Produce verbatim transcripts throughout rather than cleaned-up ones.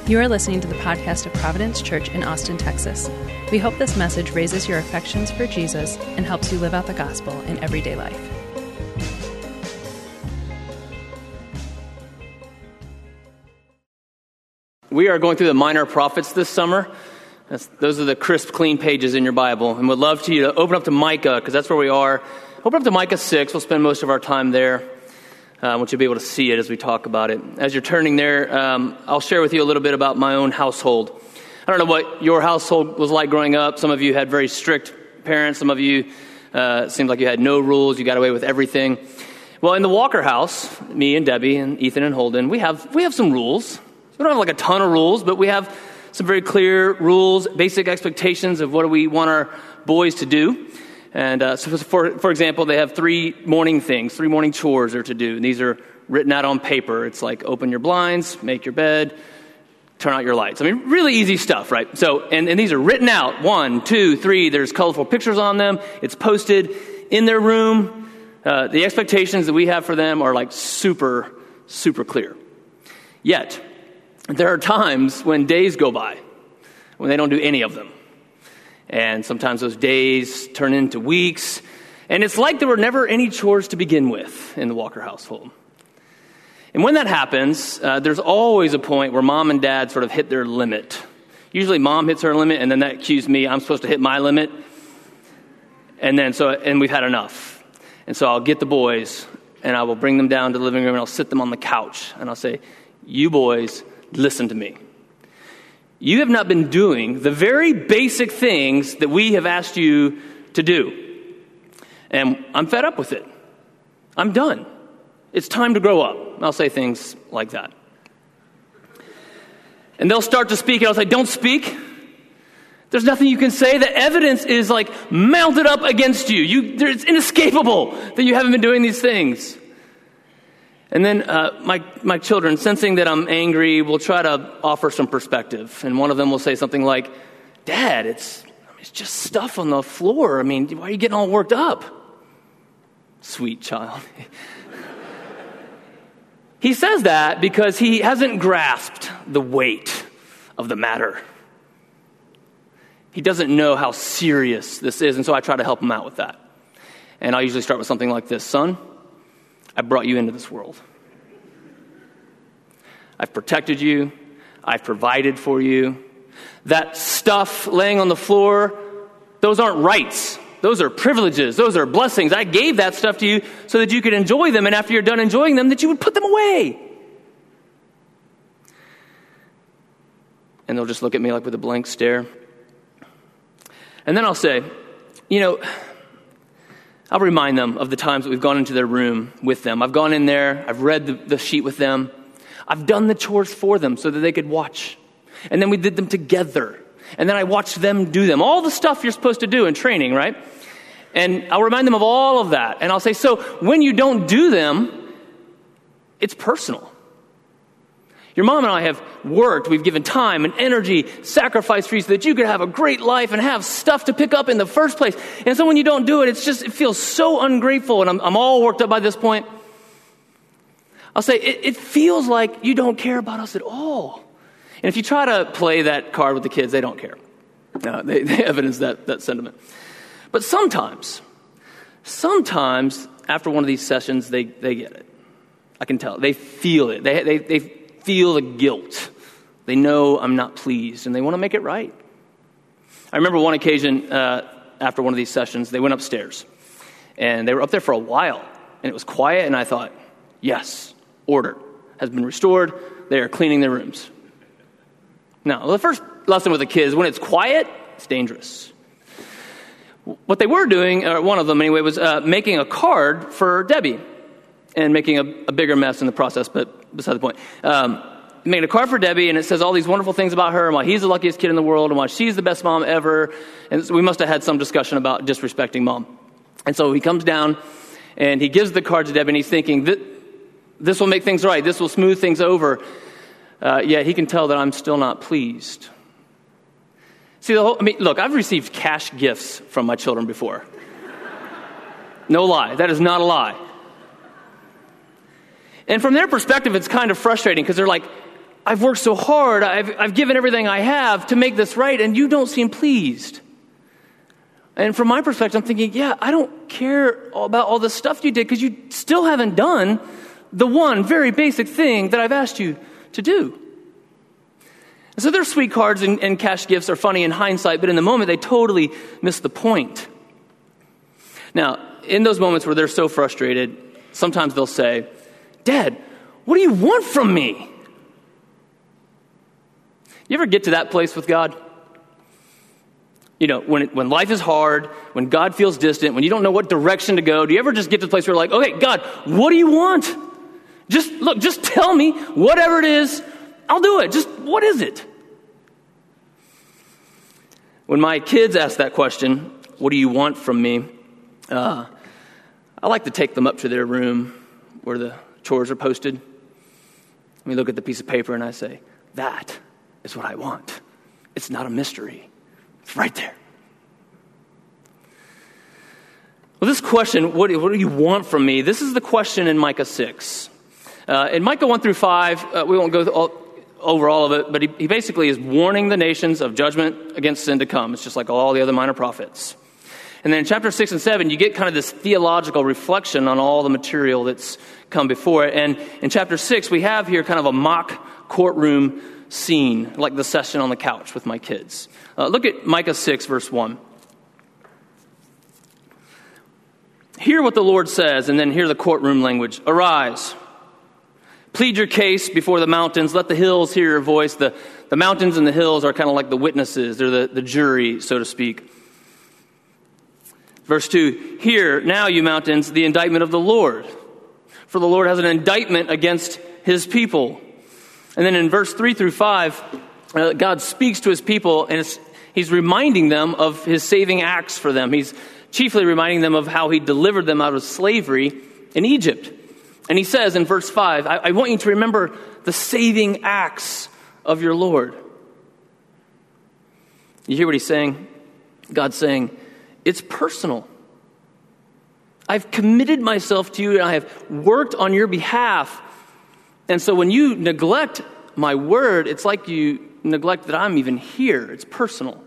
You are listening to the podcast of Providence Church in Austin, Texas. We hope this message raises your affections for Jesus and helps you live out the gospel in everyday life. We are going through the Minor Prophets this summer. That's, those are the crisp, clean pages in your Bible. And we'd love to you to open up to Micah, because that's where we are. Open up to Micah six. We'll spend most of our time there. Uh, I want you to be able to see it as we talk about it. As you're turning there, um, I'll share with you a little bit about my own household. I don't know what your household was like growing up. Some of you had very strict parents. Some of you uh, seemed like you had no rules. You got away with everything. Well, in the Walker house, me and Debbie and Ethan and Holden, we have we have some rules. We don't have like a ton of rules, but we have some very clear rules, basic expectations of what we want our boys to do. And uh, so for for example, they have three morning things, three morning chores are to do. And these are written out on paper. It's like open your blinds, make your bed, turn out your lights. I mean, really easy stuff, right? So, and, and these are written out, one, two, three. There's colorful pictures on them. It's posted in their room. Uh, the expectations that we have for them are like super, super clear. Yet, there are times when days go by when they don't do any of them. And sometimes those days turn into weeks. And it's like there were never any chores to begin with in the Walker household. And when that happens, uh, there's always a point where mom and dad sort of hit their limit. Usually mom hits her limit, and then that cues me, I'm supposed to hit my limit. And then so, and we've had enough. And so I'll get the boys, and I will bring them down to the living room, and I'll sit them on the couch. And I'll say, you boys, listen to me. You have not been doing the very basic things that we have asked you to do. And I'm fed up with it. I'm done. It's time to grow up. I'll say things like that. And they'll start to speak, and I'll say, don't speak. There's nothing you can say. The evidence is like mounted up against you. You it's inescapable that you haven't been doing these things. And then uh, my my children, sensing that I'm angry, will try to offer some perspective. And one of them will say something like, Dad, it's, I mean, it's just stuff on the floor. I mean, why are you getting all worked up? Sweet child. He says that because he hasn't grasped the weight of the matter. He doesn't know how serious this is, and so I try to help him out with that. And I usually start with something like this. Son, I brought you into this world. I've protected you. I've provided for you. That stuff laying on the floor, those aren't rights. Those are privileges. Those are blessings. I gave that stuff to you so that you could enjoy them, and after you're done enjoying them, that you would put them away. And they'll just look at me like with a blank stare. And then I'll say, you know, I'll remind them of the times that we've gone into their room with them. I've gone in there. I've read the, the sheet with them. I've done the chores for them so that they could watch. And then we did them together. And then I watched them do them. All the stuff you're supposed to do in training, right? And I'll remind them of all of that. And I'll say, so when you don't do them, it's personal. Your mom and I have worked, we've given time and energy, sacrifice for you so that you could have a great life and have stuff to pick up in the first place. And so when you don't do it, it's just, it feels so ungrateful, and I'm, I'm all worked up by this point. I'll say, it, it feels like you don't care about us at all. And if you try to play that card with the kids, they don't care. No, they, they evidence that, that sentiment. But sometimes, sometimes after one of these sessions, they, they get it. I can tell. They feel it. They, they, they feel the guilt. They know I'm not pleased, and they want to make it right. I remember one occasion uh, after one of these sessions, they went upstairs, and they were up there for a while, and it was quiet, and I thought, yes, order has been restored. They are cleaning their rooms. Now, the first lesson with the kids, when it's quiet, it's dangerous. What they were doing, or one of them anyway, was uh, making a card for Debbie, and making a, a bigger mess in the process, but beside the point. Um, making a card for Debbie, and it says all these wonderful things about her, and why he's the luckiest kid in the world, and why she's the best mom ever. And so we must have had some discussion about disrespecting mom. And so he comes down, and he gives the card to Debbie, and he's thinking, this will make things right. This will smooth things over. Uh, yet he can tell that I'm still not pleased. See, the whole, I mean, look, I've received cash gifts from my children before. No lie. That is not a lie. And from their perspective, it's kind of frustrating because they're like, I've worked so hard, I've, I've given everything I have to make this right, and you don't seem pleased. And from my perspective, I'm thinking, yeah, I don't care about all the stuff you did because you still haven't done the one very basic thing that I've asked you to do. And so their sweet cards and, and cash gifts are funny in hindsight, but in the moment, they totally miss the point. Now, in those moments where they're so frustrated, sometimes they'll say, Dad, what do you want from me? You ever get to that place with God? You know, when it, when life is hard, when God feels distant, when you don't know what direction to go, do you ever just get to the place where you're like, okay, God, what do you want? Just, look, just tell me whatever it is, I'll do it. Just, what is it? When my kids ask that question, what do you want from me? Uh, I like to take them up to their room where the chores are posted. We look at the piece of paper and I say, that is what I want. It's not a mystery. It's right there. Well, this question, what, what do you want from me? This is the question in Micah six. Uh, in Micah one through five, uh, we won't go all, over all of it, but he, he basically is warning the nations of judgment against sin to come. It's just like all the other minor prophets. And then in chapter six and seven, you get kind of this theological reflection on all the material that's come before it. And in chapter six, we have here kind of a mock courtroom scene, like the session on the couch with my kids. Uh, look at Micah six, verse one. Hear what the Lord says, and then hear the courtroom language. Arise, plead your case before the mountains. Let the hills hear your voice. The, the mountains and the hills are kind of like the witnesses. They're the, the jury, so to speak. Verse two, hear now, you mountains, the indictment of the Lord. For the Lord has an indictment against his people. And then in verse three through five, uh, God speaks to his people, and it's, he's reminding them of his saving acts for them. He's chiefly reminding them of how he delivered them out of slavery in Egypt. And he says in verse five, I, I want you to remember the saving acts of your Lord. You hear what he's saying? God's saying, it's personal. I've committed myself to you, and I have worked on your behalf. And so when you neglect my word, it's like you neglect that I'm even here. It's personal.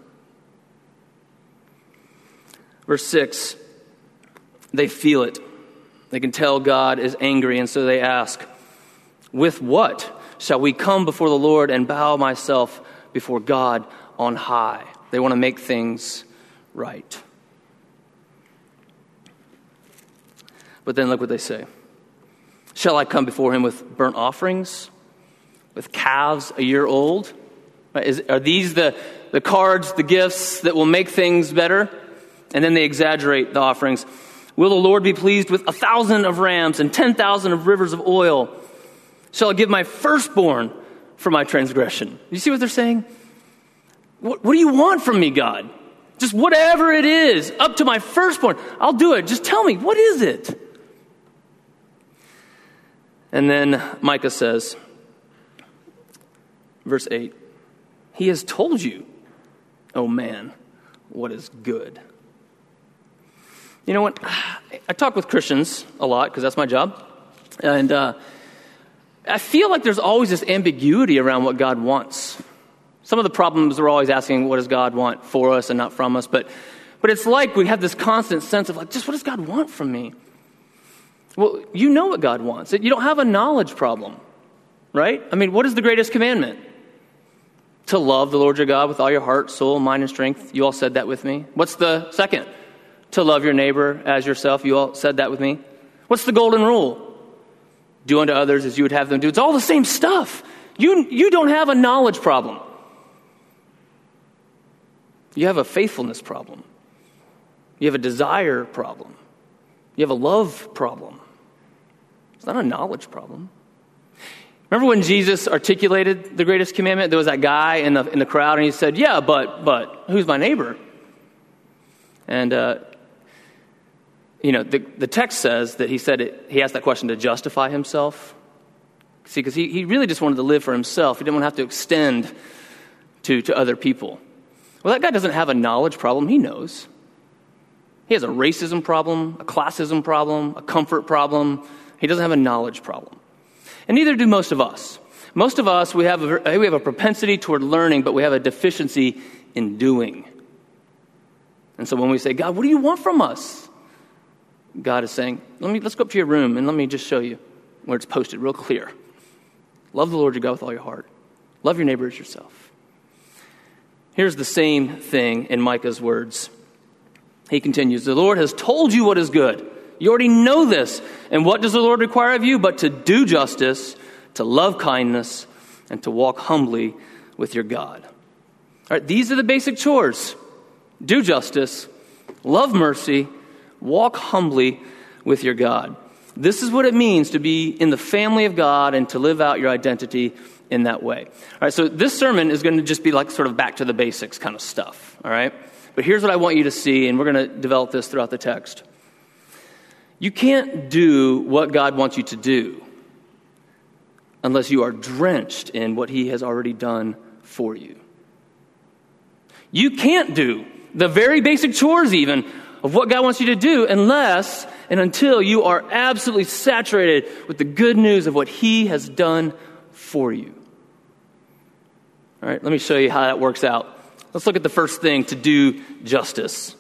Verse six, they feel it. They can tell God is angry, and so they ask, with what shall we come before the Lord and bow myself before God on high? They want to make things right. But then look what they say. Shall I come before him with burnt offerings, with calves a year old? Is, are these the, the cards, the gifts that will make things better? And then they exaggerate the offerings. Will the Lord be pleased with a thousand of rams and ten thousand of rivers of oil? Shall I give my firstborn for my transgression? You see what they're saying? What, what do you want from me, God? Just whatever it is, up to my firstborn. I'll do it. Just tell me, what is it? And then Micah says, verse eight, he has told you, oh man, what is good. You know what? I talk with Christians a lot because that's my job. And uh, I feel like there's always this ambiguity around what God wants. Some of the problems we're always asking, what does God want for us and not from us? But, but it's like we have this constant sense of like, just what does God want from me? Well, you know what God wants. You don't have a knowledge problem, right? I mean, what is the greatest commandment? To love the Lord your God with all your heart, soul, mind, and strength. You all said that with me. What's the second? To love your neighbor as yourself. You all said that with me. What's the golden rule? Do unto others as you would have them do. It's all the same stuff. You, you don't have a knowledge problem. You have a faithfulness problem. You have a desire problem. You have a love problem. It's not a knowledge problem. Remember when Jesus articulated the greatest commandment? There was that guy in the in the crowd, and he said, yeah, but, but, who's my neighbor? And, uh, you know, the, the text says that he said it, he asked that question to justify himself. See, because he, he really just wanted to live for himself. He didn't want to have to extend to, to other people. Well, that guy doesn't have a knowledge problem. He knows. He has a racism problem, a classism problem, a comfort problem. He doesn't have a knowledge problem. And neither do most of us. Most of us, we have a, we have a propensity toward learning, but we have a deficiency in doing. And so when we say, God, what do you want from us? God is saying, let me, let's go up to your room and let me just show you where it's posted real clear. Love the Lord your God with all your heart. Love your neighbor as yourself. Here's the same thing in Micah's words. He continues, the Lord has told you what is good. You already know this. And what does the Lord require of you? But to do justice, to love kindness, and to walk humbly with your God. All right, these are the basic chores. Do justice, love mercy, walk humbly with your God. This is what it means to be in the family of God and to live out your identity in that way. All right, so this sermon is going to just be like sort of back to the basics kind of stuff, all right? But here's what I want you to see, and we're going to develop this throughout the text. You can't do what God wants you to do unless you are drenched in what he has already done for you. You can't do the very basic chores even of what God wants you to do unless and until you are absolutely saturated with the good news of what he has done for you. All right, let me show you how that works out. Let's look at the first thing, to do justice.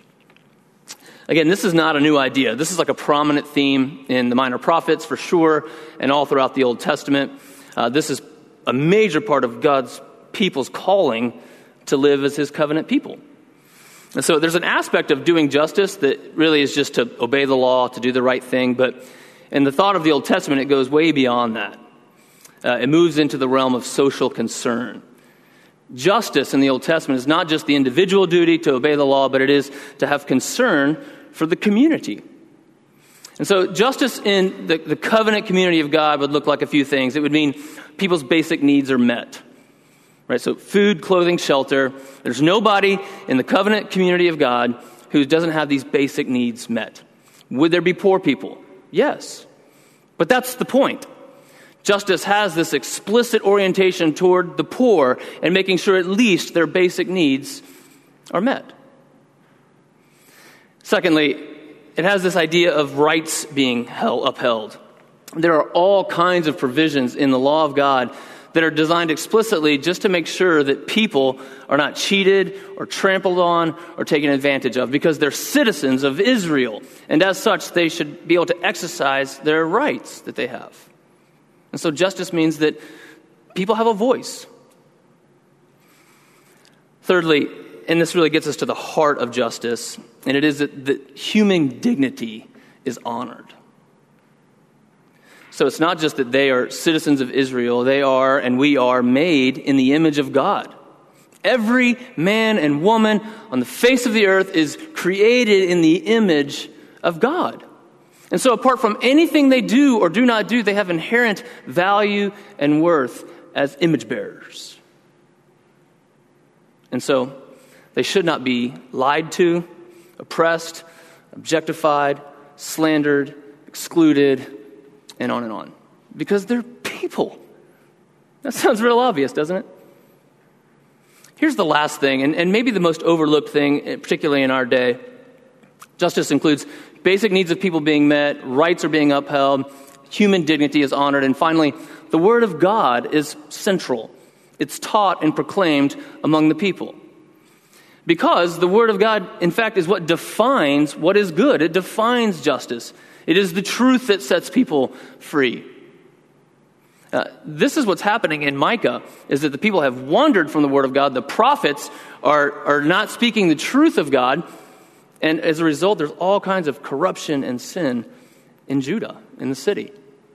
Again, this is not a new idea. This is like a prominent theme in the Minor Prophets for sure, and all throughout the Old Testament. Uh, this is a major part of God's people's calling to live as his covenant people. And so there's an aspect of doing justice that really is just to obey the law, to do the right thing. But in the thought of the Old Testament, it goes way beyond that. Uh, it moves into the realm of social concern. Justice in the Old Testament is not just the individual duty to obey the law, but it is to have concern for the community. And so justice in the, the covenant community of God would look like a few things. It would mean people's basic needs are met. Right? So food, clothing, shelter. There's nobody in the covenant community of God who doesn't have these basic needs met. Would there be poor people? Yes. But that's the point. Justice has this explicit orientation toward the poor and making sure at least their basic needs are met. Secondly, it has this idea of rights being held, upheld. There are all kinds of provisions in the law of God that are designed explicitly just to make sure that people are not cheated or trampled on or taken advantage of, because they're citizens of Israel. And as such, they should be able to exercise their rights that they have. And so justice means that people have a voice. Thirdly, and this really gets us to the heart of justice, and it is that, that human dignity is honored. So it's not just that they are citizens of Israel, they are, and we are, made in the image of God. Every man and woman on the face of the earth is created in the image of God. And so apart from anything they do or do not do, they have inherent value and worth as image bearers. And so they should not be lied to, oppressed, objectified, slandered, excluded, and on and on. Because they're people. That sounds real obvious, doesn't it? Here's the last thing, and, and maybe the most overlooked thing, particularly in our day. Justice includes basic needs of people being met, rights are being upheld, human dignity is honored, and finally, the Word of God is central. It's taught and proclaimed among the people. Because the Word of God, in fact, is what defines what is good. It defines justice. It is the truth that sets people free. Uh, this is what's happening in Micah, is that the people have wandered from the Word of God. The prophets are, are not speaking the truth of God. And as a result, there's all kinds of corruption and sin in Judah, in the city.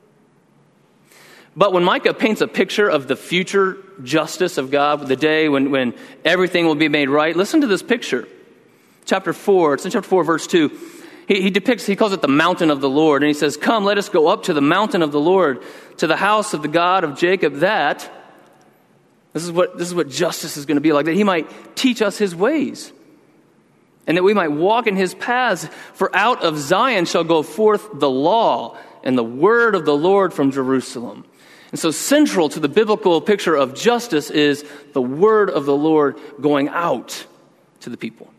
But when Micah paints a picture of the future justice of God, the day when, when everything will be made right, listen to this picture. Chapter four, it's in chapter four, verse two. He, he depicts, he calls it the mountain of the Lord. And he says, come, let us go up to the mountain of the Lord, to the house of the God of Jacob, that, this is what, this is what justice is going to be like, that he might teach us his ways, and that we might walk in his paths. For out of Zion shall go forth the law and the word of the Lord from Jerusalem. And so central to the biblical picture of justice is the word of the Lord going out to the people.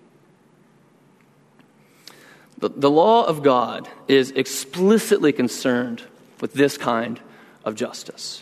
The, the law of God is explicitly concerned with this kind of justice.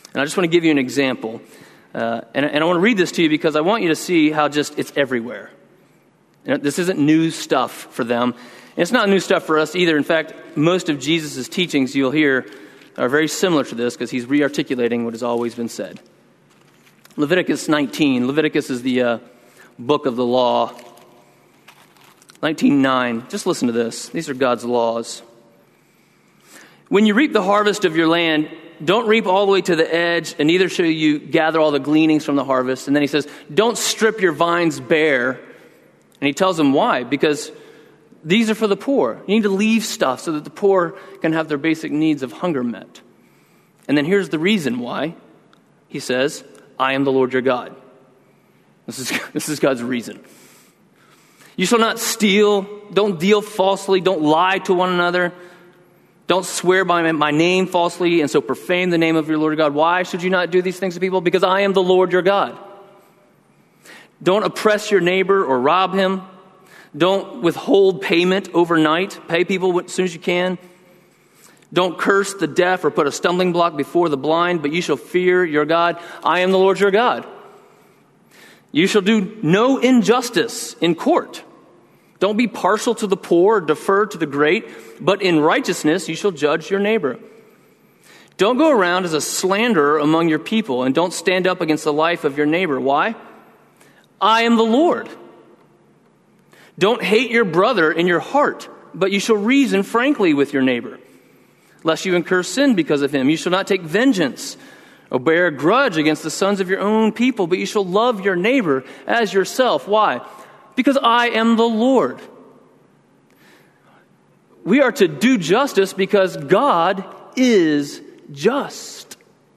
And I just want to give you an example. Uh, and, and I want to read this to you because I want you to see how just it's everywhere. You know, this isn't new stuff for them. And it's not new stuff for us either. In fact, most of Jesus' teachings you'll hear are very similar to this because he's re-articulating what has always been said. Leviticus nineteen. Leviticus is the uh, book of the law. nineteen nine. Just listen to this. These are God's laws. When you reap the harvest of your land, don't reap all the way to the edge, and neither shall you gather all the gleanings from the harvest. And then he says, don't strip your vines bare. And he tells them why. Because these are for the poor. You need to leave stuff so that the poor can have their basic needs of hunger met. And then here's the reason why. He says, I am the Lord your God. This is, this is God's reason. You shall not steal. Don't deal falsely. Don't lie to one another. Don't swear by my name falsely and so profane the name of your Lord God. Why should you not do these things to people? Because I am the Lord your God. Don't oppress your neighbor or rob him. Don't withhold payment overnight. Pay people as soon as you can. Don't curse the deaf or put a stumbling block before the blind, but you shall fear your God. I am the Lord your God. You shall do no injustice in court. Don't be partial to the poor or defer to the great, but in righteousness you shall judge your neighbor. Don't go around as a slanderer among your people, and don't stand up against the life of your neighbor. Why? I am the Lord. Don't hate your brother in your heart, but you shall reason frankly with your neighbor, lest you incur sin because of him. You shall not take vengeance or bear a grudge against the sons of your own people, but you shall love your neighbor as yourself. Why? Because I am the Lord. We are to do justice because God is just.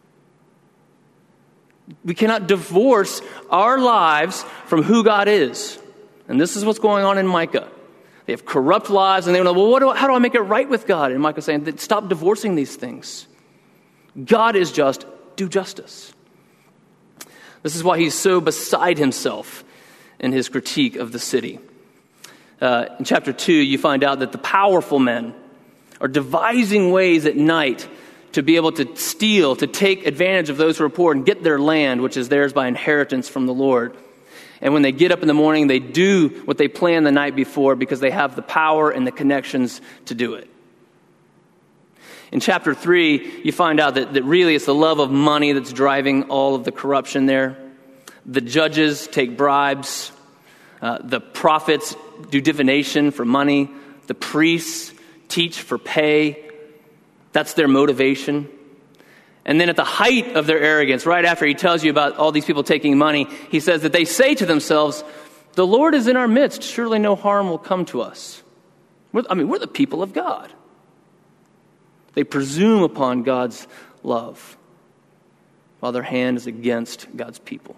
We cannot divorce our lives from who God is. And this is what's going on in Micah. They have corrupt lives, and they want to, well, what do I, how do I make it right with God? And Micah's saying, stop divorcing these things. God is just. Do justice. This is why he's so beside himself in his critique of the city. Uh, in chapter two, you find out that the powerful men are devising ways at night to be able to steal, to take advantage of those who are poor and get their land, which is theirs by inheritance from the Lord. And when they get up in the morning, they do what they planned the night before because they have the power and the connections to do it. In chapter three, you find out that, that really it's the love of money that's driving all of the corruption there. The judges take bribes. Uh, the prophets do divination for money. The priests teach for pay. That's their motivation. And then at the height of their arrogance, right after he tells you about all these people taking money, he says that they say to themselves, the Lord is in our midst. Surely no harm will come to us. We're, I mean, we're the people of God. They presume upon God's love while their hand is against God's people.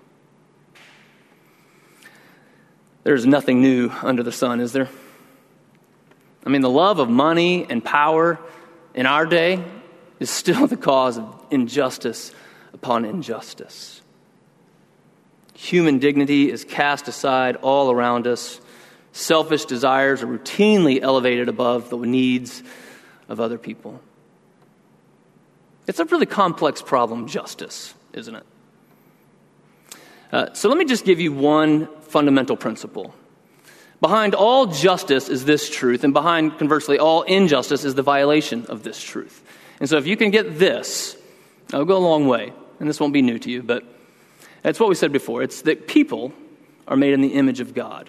There's nothing new under the sun, is there? I mean, the love of money and power in our day is still the cause of injustice upon injustice. Human dignity is cast aside all around us. Selfish desires are routinely elevated above the needs of other people. It's a really complex problem, justice, isn't it? Uh, so let me just give you one fundamental principle. Behind all justice is this truth, and behind, conversely, all injustice is the violation of this truth. And so if you can get this, that'll go a long way, and this won't be new to you, but it's what we said before. It's that people are made in the image of God.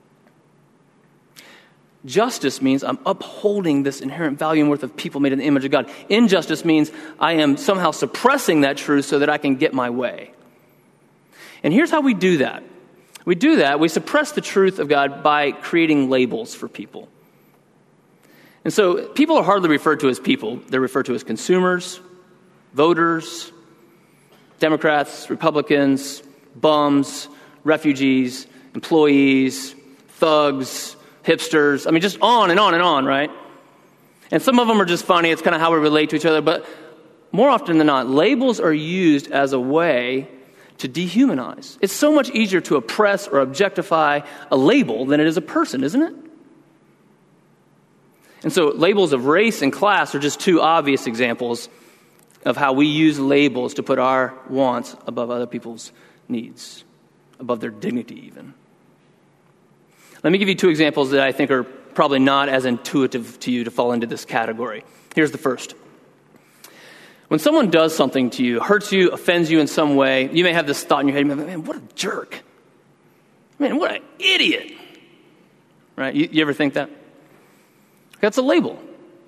Justice means I'm upholding this inherent value and worth of people made in the image of God. Injustice means I am somehow suppressing that truth so that I can get my way. And here's how we do that. We do that, we suppress the truth of God by creating labels for people. And so people are hardly referred to as people. They're referred to as consumers, voters, Democrats, Republicans, bums, refugees, employees, thugs, hipsters. I mean, just on and on and on, right? And some of them are just funny. It's kind of how we relate to each other. But more often than not, labels are used as a way to dehumanize. It's so much easier to oppress or objectify a label than it is a person, isn't it? And so labels of race and class are just two obvious examples. of how we use labels to put our wants above other people's needs, above their dignity even. Let me give you two examples that I think are probably not as intuitive to you to fall into this category. Here's the first. When someone does something to you, hurts you, offends you in some way, you may have this thought in your head, man, what a jerk. Man, what an idiot. Right? You, you ever think that? That's a label.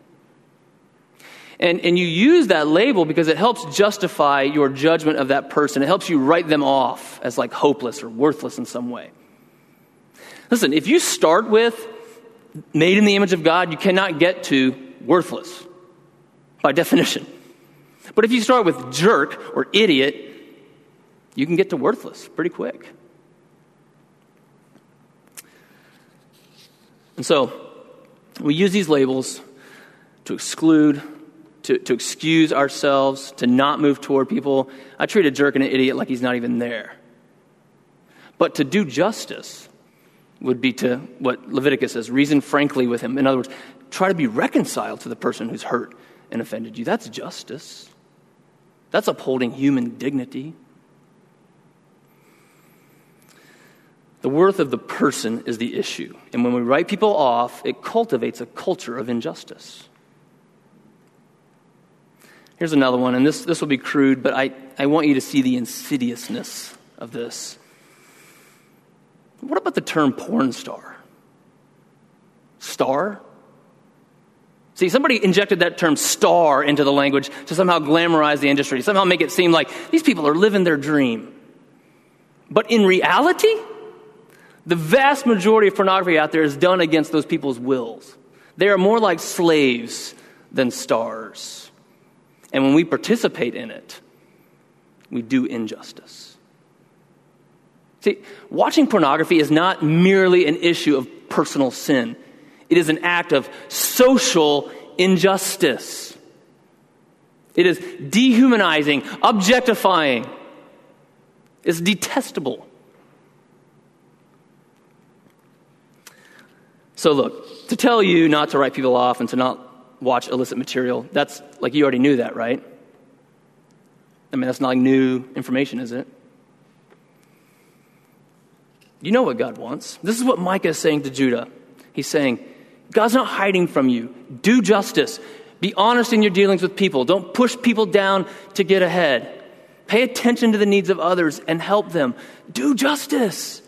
And, and you use that label because it helps justify your judgment of that person. It helps you write them off as like hopeless or worthless in some way. Listen, if you start with made in the image of God, you cannot get to worthless by definition. But if you start with jerk or idiot, you can get to worthless pretty quick. And so we use these labels to exclude, to, to excuse ourselves, to not move toward people. I treat a jerk and an idiot like he's not even there. But to do justice would be to, what Leviticus says, reason frankly with him. In other words, try to be reconciled to the person who's hurt and offended you. That's justice. That's upholding human dignity. The worth of the person is the issue. And when we write people off, it cultivates a culture of injustice. Here's another one, and this, this will be crude, but I, I want you to see the insidiousness of this. What about the term porn star? Star? See, somebody injected that term star into the language to somehow glamorize the industry, somehow make it seem like these people are living their dream. But in reality, the vast majority of pornography out there is done against those people's wills. They are more like slaves than stars. And when we participate in it, we do injustice. See, watching pornography is not merely an issue of personal sin. It is an act of social injustice. It is dehumanizing, objectifying. It's detestable. So look, to tell you not to write people off and to not watch illicit material, that's like you already knew that, right? I mean, that's not like new information, is it? You know what God wants. This is what Micah is saying to Judah. He's saying, God's not hiding from you. Do justice. Be honest in your dealings with people. Don't push people down to get ahead. Pay attention to the needs of others and help them. Do justice.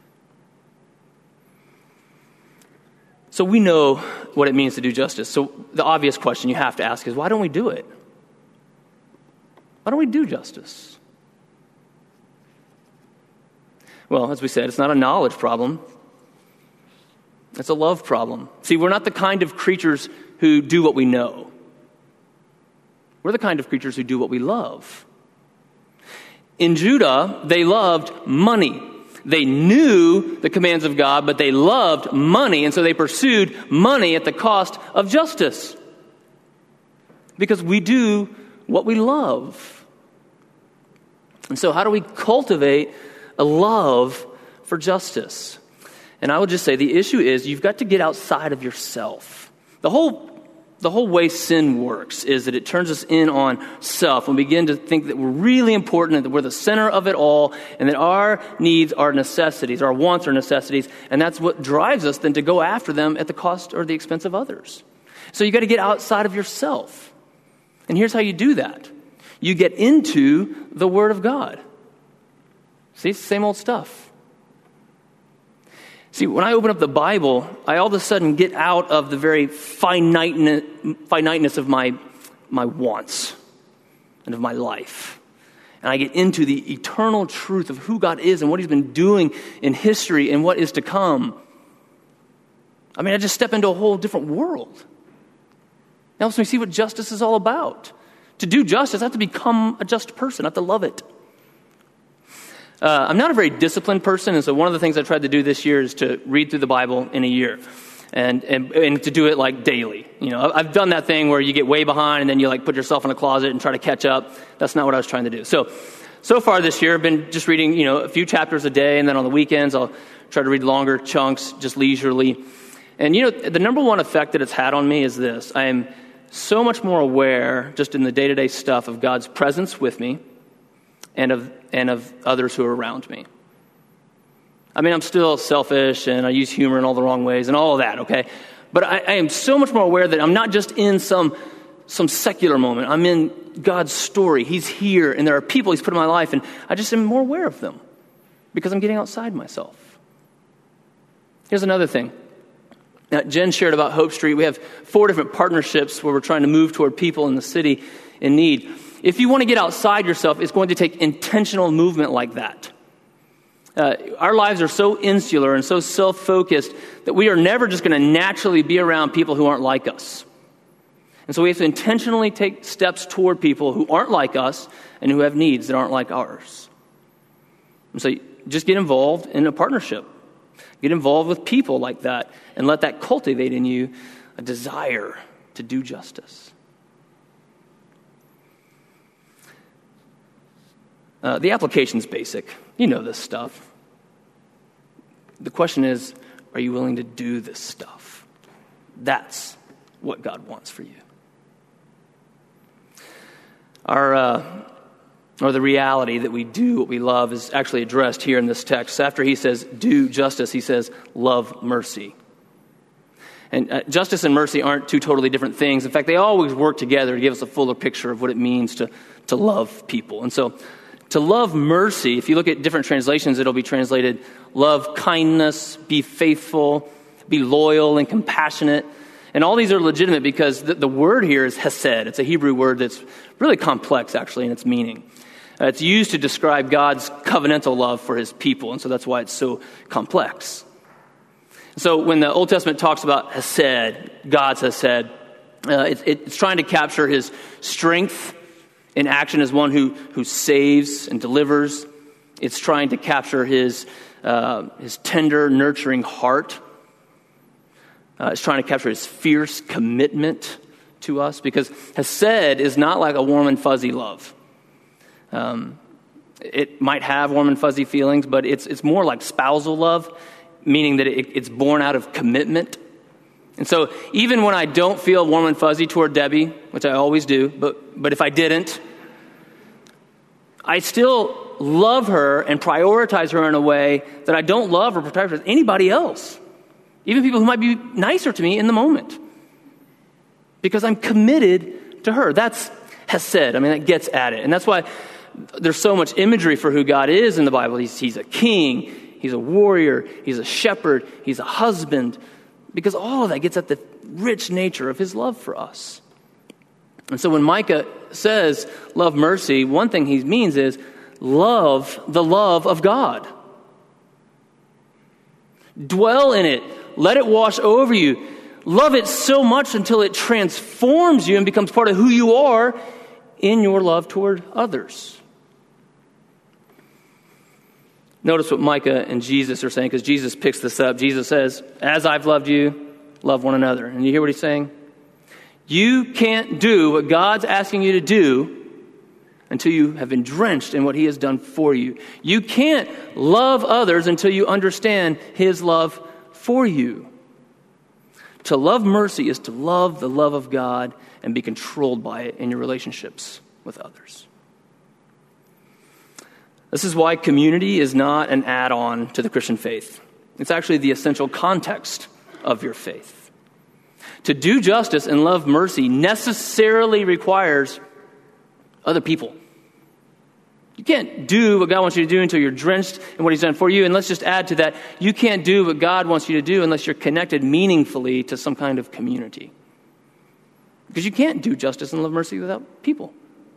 So we know what it means to do justice. So the obvious question you have to ask is, why don't we do it? Why don't we do justice? Well, as we said, it's not a knowledge problem. It's a love problem. See, we're not the kind of creatures who do what we know. We're the kind of creatures who do what we love. In Judah, they loved money. They knew the commands of God, but they loved money, and so they pursued money at the cost of justice. Because we do what we love. And so how do we cultivate a love for justice? And I would just say the issue is you've got to get outside of yourself. The whole the whole way sin works is that it turns us in on self and we begin to think that we're really important and that we're the center of it all and that our needs are necessities, our wants are necessities, and that's what drives us then to go after them at the cost or the expense of others. So you got to get outside of yourself. And here's how you do that. You get into the Word of God. See, it's the same old stuff. See, when I open up the Bible, I all of a sudden get out of the very finiteness, finiteness of my, my wants and of my life. And I get into the eternal truth of who God is and what He's been doing in history and what is to come. I mean, I just step into a whole different world. It helps me see what justice is all about. To do justice, I have to become a just person. I have to love it. Uh, I'm not a very disciplined person, and so one of the things I tried to do this year is to read through the Bible in a year, and and, and to do it like daily. You know, I've done that thing where you get way behind, and then you like put yourself in a closet and try to catch up. That's not what I was trying to do. So, so far this year, I've been just reading, you know, a few chapters a day, and then on the weekends, I'll try to read longer chunks, just leisurely. And you know, the number one effect that it's had on me is this: I am so much more aware, just in the day-to-day stuff, of God's presence with me and of and of others who are around me. I mean, I'm still selfish, and I use humor in all the wrong ways, and all of that, okay? But I, I am so much more aware that I'm not just in some, some secular moment. I'm in God's story. He's here, and there are people He's put in my life, and I just am more aware of them because I'm getting outside myself. Here's another thing. Now, Jen shared about Hope Street. We have four different partnerships where we're trying to move toward people in the city in need. If you want to get outside yourself, it's going to take intentional movement like that. Uh, our lives are so insular and so self-focused that we are never just going to naturally be around people who aren't like us. And so we have to intentionally take steps toward people who aren't like us and who have needs that aren't like ours. And so just get involved in a partnership. Get involved with people like that and let that cultivate in you a desire to do justice. Uh, the application's basic. You know this stuff. The question is, are you willing to do this stuff? That's what God wants for you. Our, uh, or the reality that we do what we love is actually addressed here in this text. After he says, do justice, he says, love mercy. And uh, justice and mercy aren't two totally different things. In fact, they always work together to give us a fuller picture of what it means to, to love people. And so, to love mercy, if you look at different translations, it'll be translated, love kindness, be faithful, be loyal and compassionate. And all these are legitimate because the, the word here is hesed. It's a Hebrew word that's really complex, actually, in its meaning. Uh, it's used to describe God's covenantal love for his people, and so that's why it's so complex. So when the Old Testament talks about hesed, God's hesed, uh, it, it's trying to capture his strength in action as one who, who saves and delivers. It's trying to capture his, uh, his tender, nurturing heart. Uh, it's trying to capture his fierce commitment to us, because hesed is not like a warm and fuzzy love. Um, it might have warm and fuzzy feelings, but it's it's more like spousal love, meaning that it, it's born out of commitment. And so even when I don't feel warm and fuzzy toward Debbie, which I always do, but but if I didn't, I still love her and prioritize her in a way that I don't love or prioritize anybody else, even people who might be nicer to me in the moment, because I'm committed to her. That's hesed. I mean, that gets at it. And that's why there's so much imagery for who God is in the Bible. He's, he's a king, he's a warrior, he's a shepherd, he's a husband, because all of that gets at the rich nature of his love for us. And so when Micah says, love mercy, one thing he means is love the love of God. Dwell in it. Let it wash over you. Love it so much until it transforms you and becomes part of who you are in your love toward others. Notice what Micah and Jesus are saying, because Jesus picks this up. Jesus says, as I've loved you, love one another. And you hear what he's saying? You can't do what God's asking you to do until you have been drenched in what he has done for you. You can't love others until you understand his love for you. To love mercy is to love the love of God and be controlled by it in your relationships with others. This is why community is not an add-on to the Christian faith. It's actually the essential context of your faith. To do justice and love mercy necessarily requires other people. You can't do what God wants you to do until you're drenched in what he's done for you. And let's just add to that, you can't do what God wants you to do unless you're connected meaningfully to some kind of community. Because you can't do justice and love mercy without people.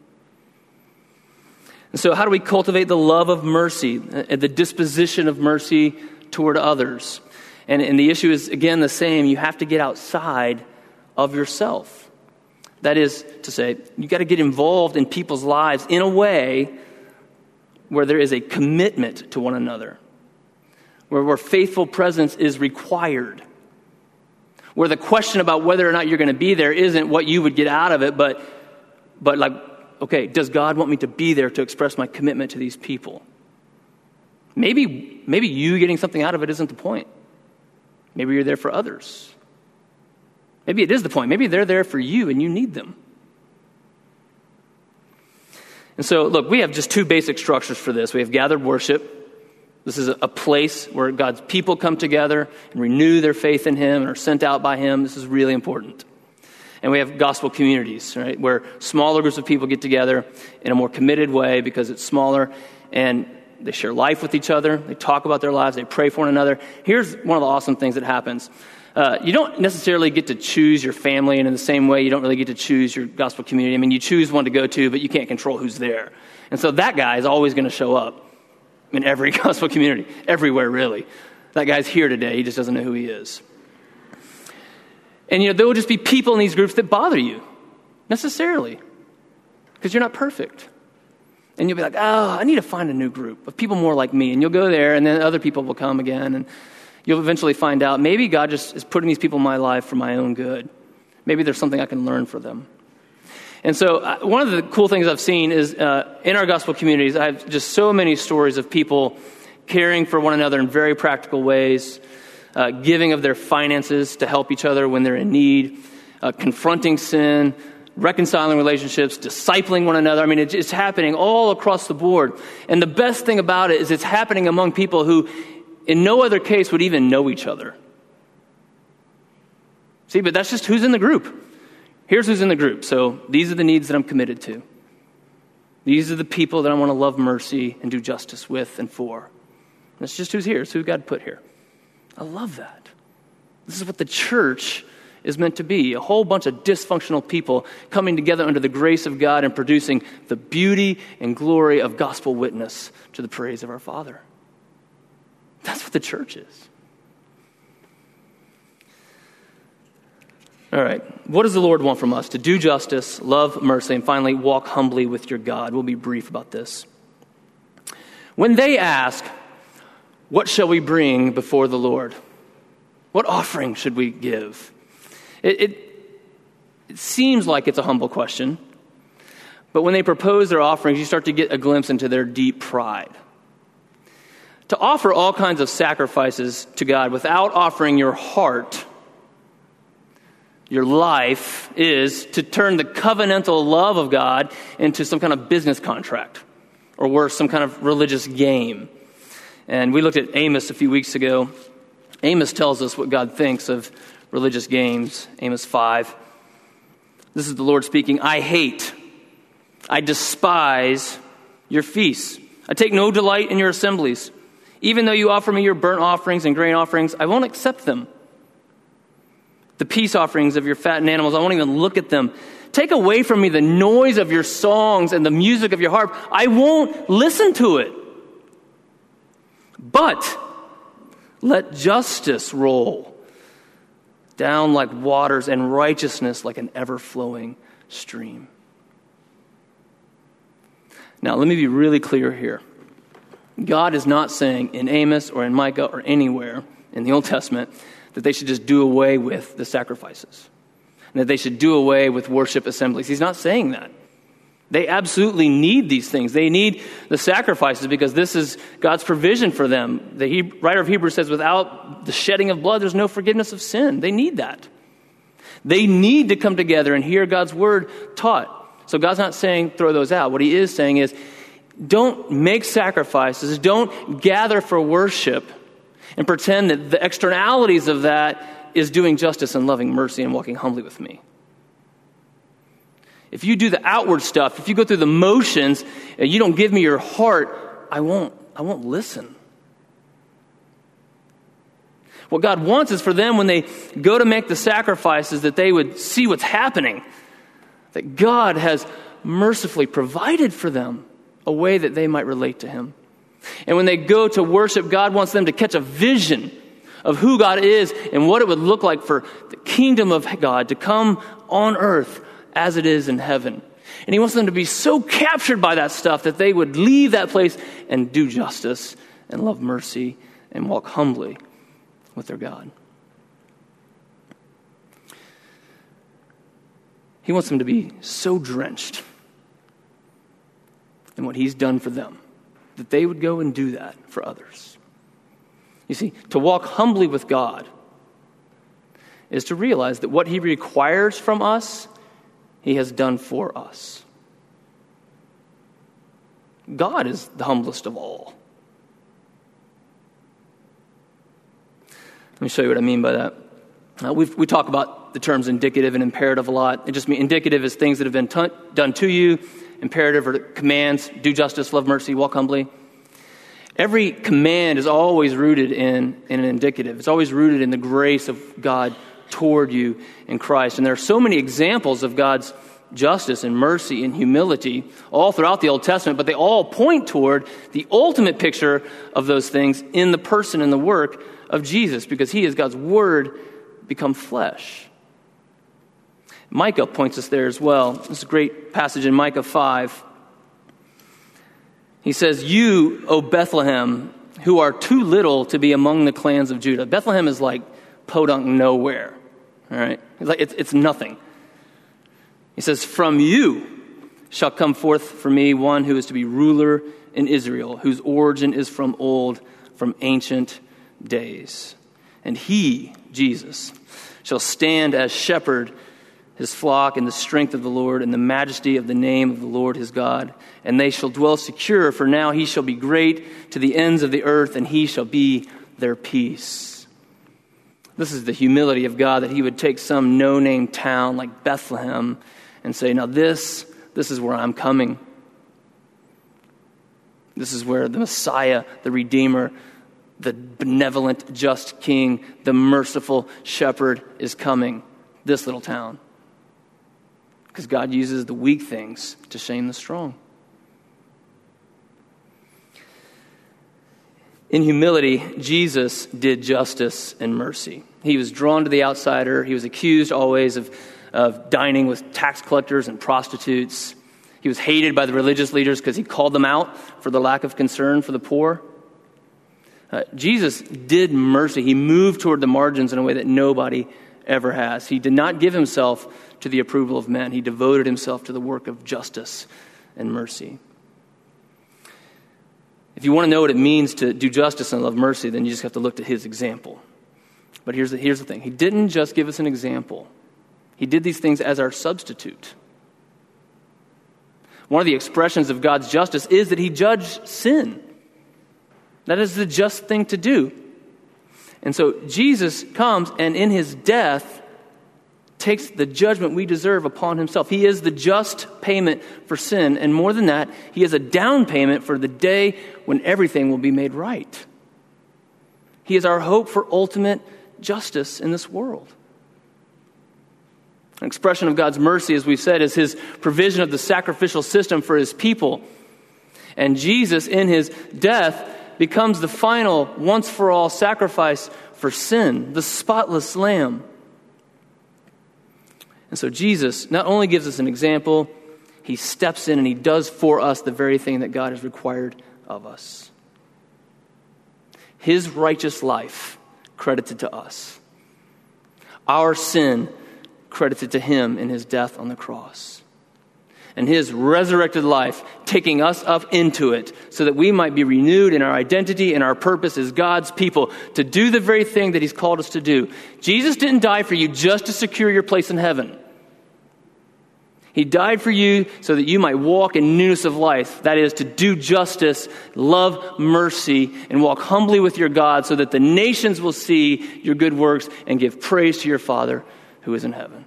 And so how do we cultivate the love of mercy, the disposition of mercy toward others? And, and the issue is, again, the same. You have to get outside of yourself. That is to say, you got to get involved in people's lives in a way where there is a commitment to one another, where, where faithful presence is required, where the question about whether or not you're going to be there isn't what you would get out of it, but, but like, okay, does God want me to be there to express my commitment to these people? Maybe, maybe you getting something out of it isn't the point. Maybe you're there for others. Maybe it is the point. Maybe they're there for you and you need them. And so, look, we have just two basic structures for this. We have gathered worship. This is a place where God's people come together and renew their faith in him and are sent out by him. This is really important. And we have gospel communities, right, where smaller groups of people get together in a more committed way because it's smaller, and they share life with each other. They talk about their lives. They pray for one another. Here's one of the awesome things that happens. Uh, you don't necessarily get to choose your family, and in the same way, you don't really get to choose your gospel community. I mean, you choose one to go to, but you can't control who's there. And so that guy is always going to show up in every gospel community, everywhere, really. That guy's here today. He just doesn't know who he is. And, you know, there will just be people in these groups that bother you, necessarily, because you're not perfect. And you'll be like, oh, I need to find a new group of people more like me. And you'll go there, and then other people will come again, and you'll eventually find out maybe God just is putting these people in my life for my own good. Maybe there's something I can learn from them. And so uh, one of the cool things I've seen is uh, in our gospel communities, I have just so many stories of people caring for one another in very practical ways, uh, giving of their finances to help each other when they're in need, uh, confronting sin, reconciling relationships, discipling one another. I mean, it's, it's happening all across the board. And the best thing about it is it's happening among people who in no other case would even know each other. See, but that's just who's in the group. Here's who's in the group. So these are the needs that I'm committed to. These are the people that I want to love mercy and do justice with and for. That's just who's here. It's who God put here. I love that. This is what the church is meant to be. A whole bunch of dysfunctional people coming together under the grace of God and producing the beauty and glory of gospel witness to the praise of our Father. That's what the church is. All right. What does the Lord want from us? To do justice, love mercy, and finally walk humbly with your God. We'll be brief about this. When they ask, what shall we bring before the Lord? What offering should we give? It, it, it seems like it's a humble question, but when they propose their offerings, you start to get a glimpse into their deep pride. To offer all kinds of sacrifices to God without offering your heart, your life, is to turn the covenantal love of God into some kind of business contract, or worse, some kind of religious game. And we looked at Amos a few weeks ago. Amos tells us what God thinks of religious games. Amos five. This is the Lord speaking. I hate, I despise your feasts. I take no delight in your assemblies. Even though you offer me your burnt offerings and grain offerings, I won't accept them. The peace offerings of your fattened animals, I won't even look at them. Take away from me the noise of your songs and the music of your harp. I won't listen to it. But let justice roll down like waters and righteousness like an ever-flowing stream. Now, let me be really clear here. God is not saying in Amos or in Micah or anywhere in the Old Testament that they should just do away with the sacrifices and that they should do away with worship assemblies. He's not saying that. They absolutely need these things. They need the sacrifices because this is God's provision for them. The he- writer of Hebrews says, without the shedding of blood, there's no forgiveness of sin. They need that. They need to come together and hear God's word taught. So God's not saying throw those out. What he is saying is don't make sacrifices. Don't gather for worship and pretend that the externalities of that is doing justice and loving mercy and walking humbly with me. If you do the outward stuff, if you go through the motions and you don't give me your heart, I won't, I won't listen. What God wants is for them when they go to make the sacrifices that they would see what's happening, that God has mercifully provided for them a way that they might relate to him. And when they go to worship, God wants them to catch a vision of who God is and what it would look like for the kingdom of God to come on earth as it is in heaven. And he wants them to be so captured by that stuff that they would leave that place and do justice and love mercy and walk humbly with their God. He wants them to be so drenched in what he's done for them that they would go and do that for others. You see, to walk humbly with God is to realize that what he requires from us, he has done for us. God is the humblest of all. Let me show you what I mean by that. Uh, we we talk about the terms indicative and imperative a lot. It just means indicative is things that have been t- done to you. Imperative are commands: do justice, love mercy, walk humbly. Every command is always rooted in, in an indicative. It's always rooted in the grace of God toward you in Christ. And there are so many examples of God's justice and mercy and humility all throughout the Old Testament, but they all point toward the ultimate picture of those things in the person and the work of Jesus, because he is God's word become flesh. Micah points us there as well. This is a great passage in Micah five. He says, "You, O Bethlehem, who are too little to be among the clans of Judah." Bethlehem is like podunk nowhere. All right? It's, like, it's, it's nothing. He says, "From you shall come forth for me one who is to be ruler in Israel, whose origin is from old, from ancient days. And he," Jesus, "shall stand as shepherd his flock in the strength of the Lord and the majesty of the name of the Lord his God. And they shall dwell secure, for now he shall be great to the ends of the earth, and he shall be their peace." This is the humility of God, that he would take some no-name town like Bethlehem and say, now this, this is where I'm coming. This is where the Messiah, the Redeemer, the benevolent, just King, the merciful shepherd is coming. This little town. Because God uses the weak things to shame the strong. In humility, Jesus did justice and mercy. He was drawn to the outsider. He was accused always of, of dining with tax collectors and prostitutes. He was hated by the religious leaders because he called them out for the lack of concern for the poor. Uh, Jesus did mercy. He moved toward the margins in a way that nobody ever has. He did not give himself to the approval of men. He devoted himself to the work of justice and mercy. If you want to know what it means to do justice and love mercy, then you just have to look to his example. But here's the, here's the thing. He didn't just give us an example. He did these things as our substitute. One of the expressions of God's justice is that he judged sin. That is the just thing to do. And so Jesus comes and in his death takes the judgment we deserve upon himself. He is the just payment for sin. And more than that, he is a down payment for the day when everything will be made right. He is our hope for ultimate justice in this world. An expression of God's mercy, as we've said, is his provision of the sacrificial system for his people. And Jesus, in his death, becomes the final, once-for-all sacrifice for sin, the spotless lamb. And so Jesus not only gives us an example, he steps in and he does for us the very thing that God has required of us. His righteous life credited to us. Our sin credited to him in his death on the cross. And his resurrected life taking us up into it so that we might be renewed in our identity and our purpose as God's people to do the very thing that he's called us to do. Jesus didn't die for you just to secure your place in heaven. He died for you so that you might walk in newness of life. That is, to do justice, love mercy, and walk humbly with your God so that the nations will see your good works and give praise to your Father who is in heaven.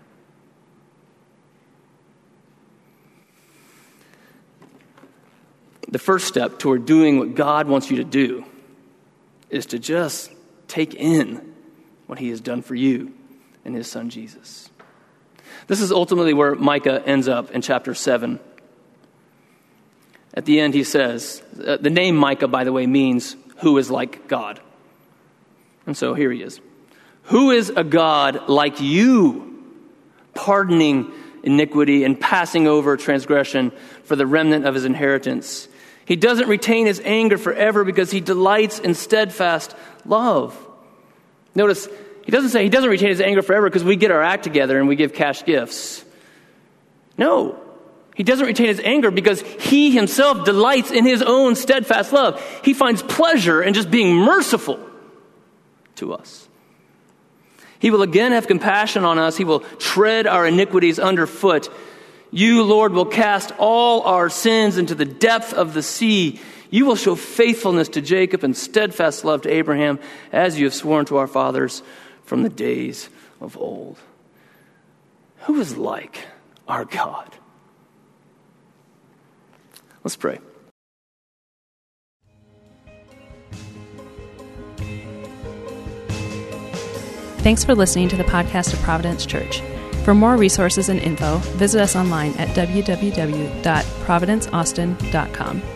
The first step toward doing what God wants you to do is to just take in what he has done for you in his son Jesus. This is ultimately where Micah ends up in chapter seven. At the end he says, uh, the name Micah, by the way, means who is like God. And so here he is. Who is a God like you, pardoning iniquity and passing over transgression for the remnant of his inheritance? He doesn't retain his anger forever because he delights in steadfast love. Notice, he doesn't say he doesn't retain his anger forever because we get our act together and we give cash gifts. No, he doesn't retain his anger because he himself delights in his own steadfast love. He finds pleasure in just being merciful to us. He will again have compassion on us. He will tread our iniquities underfoot. You, Lord, will cast all our sins into the depth of the sea. You will show faithfulness to Jacob and steadfast love to Abraham, as you have sworn to our fathers from the days of old. Who is like our God? Let's pray. Thanks for listening to the podcast of Providence Church. For more resources and info, visit us online at w w w dot providence austin dot com.